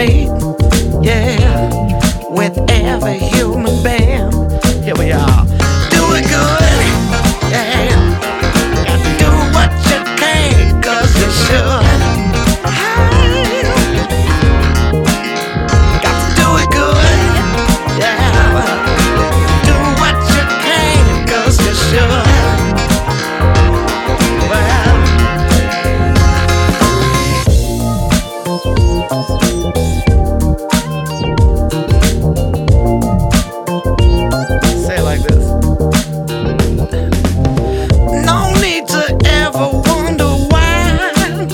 resonate, yeah, with every human being. Here we are. Do it good, yeah. Do what you can, 'cause you should. Got to do it good, yeah. Do what you can, 'cause you should. Say it like this. No need to ever wonder why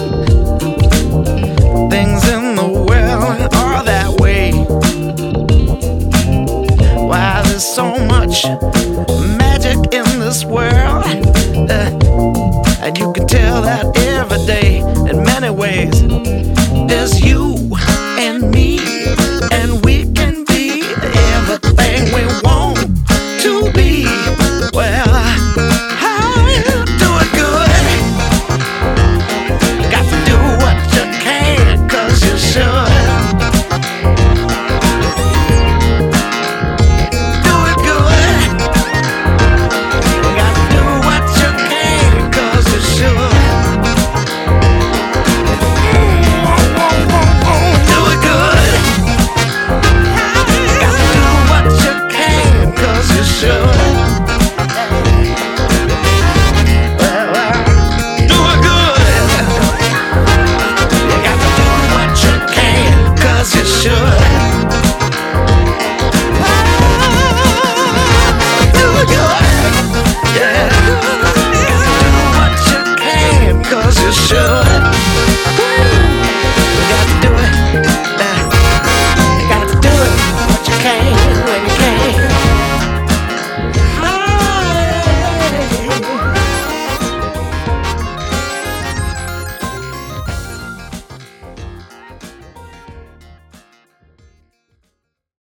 things in the world are that way. Why there's so much magic in this world, and you can tell that every day in many ways.